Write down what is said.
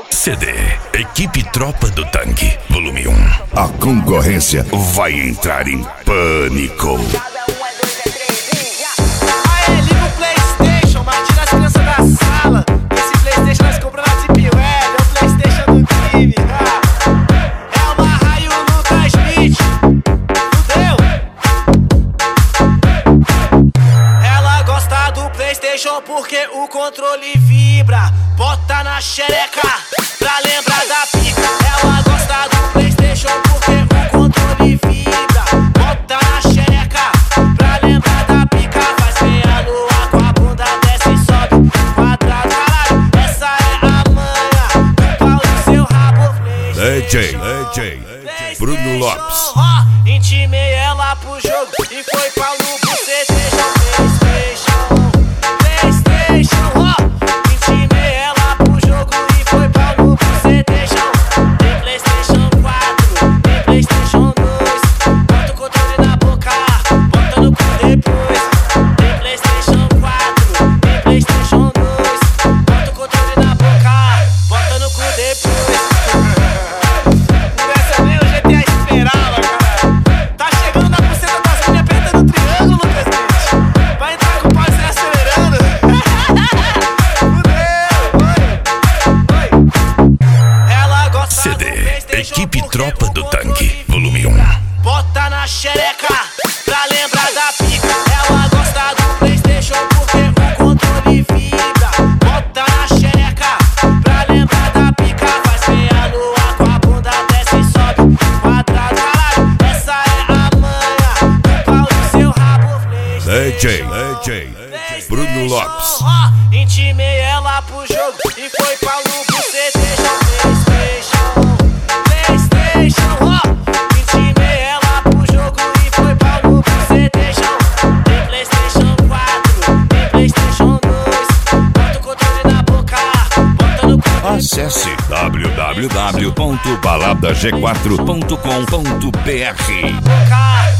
CD Equipe Tropa do Tanque, volume 1. A concorrência vai entrar em pânico. Aê, liga o PlayStation, mas tira as crianças da sala. Esse PlayStation nós compramos na Deep Web, é o PlayStation do crime. É uma raio Lucas Smith. Fudeu. Ela gosta do PlayStation porque o controle vibra. Bota na xereca pra lembrar da pica. Ela gosta do PlayStation porque o controle vibra. Bota na xereca pra lembrar da pica. Faz ver a lua com a bunda, desce e sobe quadrado. Caralho, essa é a manha do pau do seu rabo. DJ Bruno Lopes. Intimei ela pro jogo e foi pau no bucetejão. PlayStation, intimei ela pro jogo e foi pau no bucetejão. Tem PlayStation 4, tem PlayStation 2. Bota o controle na boca, bota no cu depois. Tem PlayStation 4, tem PlayStation 2. Bota o controle na boca, bota no cu depois. Essa nem o GTA esperava, cara. Tá chegando na buceta das minhas, aperta no triângulo, Lucas Smith. Vai entrar com o pau se acelerando. Ela gosta CD do PlayStation Equipe porque Tropa o do controle Tanque, volume 1. bota na xereca pra lembrar da pica. Ela gosta do PlayStation porque o controle vibra. Bota na xereca pra lembrar da pica. Faz ver a lua com a bunda, desce e sobe quadrado. Caralho, essa é a manha do pau do seu rabo. DJ Bruno Lopes. Intimei ela pro jogo e foi pau no bucetejão. PlayStation, intimei ela pro jogo e foi pau no bucetejão. Tem PlayStation 4, tem PlayStation 2. Bota o controle na boca, bota no cu. Acesse www.baladag4.com.br. Boca.